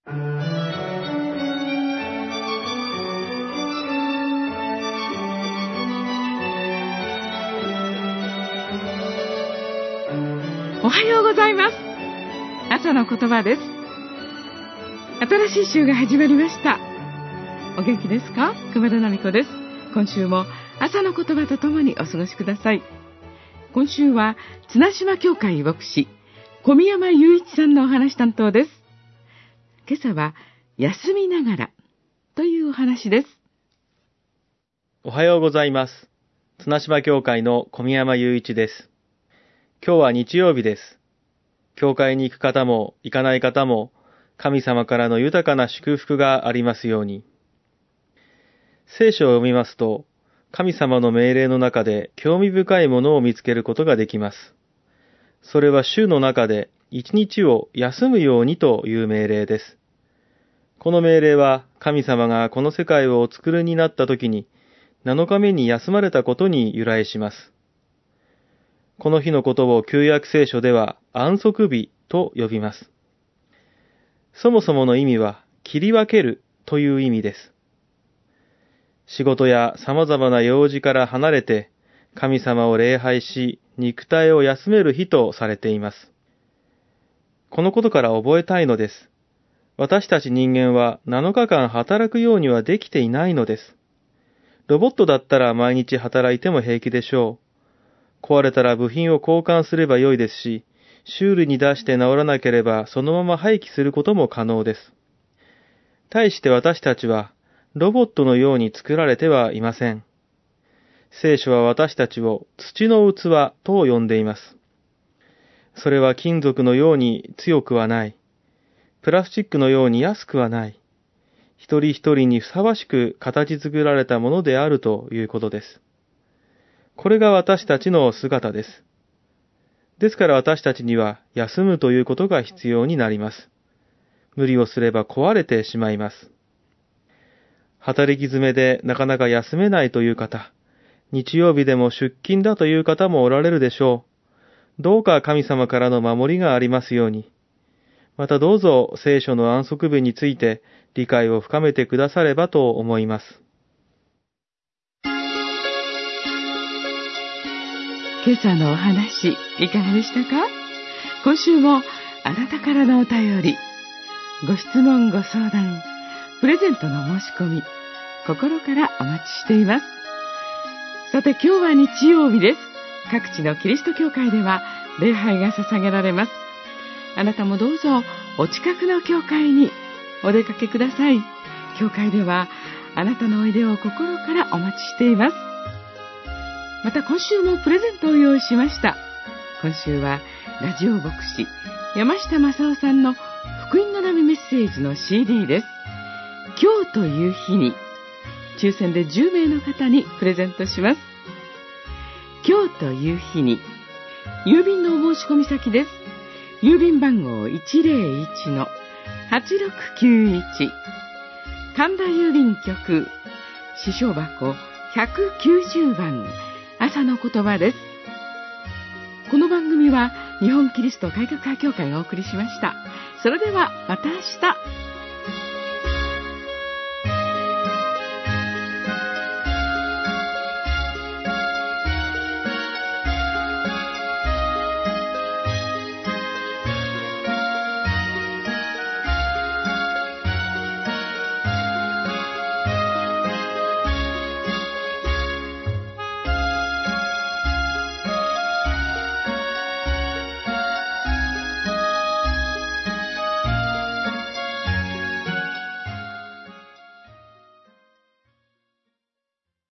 おはようございます。朝の言葉です。新しい週が始まりました。お元気ですか？熊田奈美子です。今週も朝の言葉とともにお過ごしください。今週は綱島教会牧師小宮山雄一さんのお話担当です。今朝は休みながらというお話です。 おはようございます。綱島教会の小宮山雄一です。今日は日曜日です。教会に行く方も行かない方も神様からの豊かな祝福がありますように。聖書を読みますと、神様の命令の中で興味深いものを見つけることができます。それは週の中で一日を休むようにという命令です。この命令は神様がこの世界をお作りになった時に7日目に休まれたことに由来します。この日のことを旧約聖書では安息日と呼びます。そもそもの意味は切り分けるという意味です。仕事や様々な用事から離れて神様を礼拝し肉体を休める日とされています。このことから覚えたいのです。私たち人間は7日間働くようにはできていないのです。ロボットだったら毎日働いても平気でしょう。壊れたら部品を交換すればよいですし、修理に出して治らなければそのまま廃棄することも可能です。対して私たちはロボットのように作られてはいません。聖書は私たちを土の器と呼んでいます。それは金属のように強くはない。プラスチックのように安くはない。一人一人にふさわしく形作られたものであるということです。これが私たちの姿です。ですから私たちには休むということが必要になります。無理をすれば壊れてしまいます。働き詰めでなかなか休めないという方、日曜日でも出勤だという方もおられるでしょう。どうか神様からの守りがありますように。またどうぞ聖書の安息日について理解を深めてくださればと思います。 今朝のお話いかがでしたか？今週もあなたからのお便り、ご質問ご相談、プレゼントの申し込み、心からお待ちしています。さて今日は日曜日です。各地のキリスト教会では礼拝が捧げられます。あなたもどうぞお近くの教会にお出かけください。教会ではあなたのおいでを心からお待ちしています。また今週もプレゼントを用意しました。今週はラジオ牧師山下正夫さんの福音の波メッセージの CD です。今日という日に抽選で10名の方にプレゼントします。今日という日に郵便のお申し込み先です。郵便番号 101-8691 神田郵便局支所箱190番朝の言葉です。この番組は日本キリスト改革派教会がお送りしました。それではまた明日。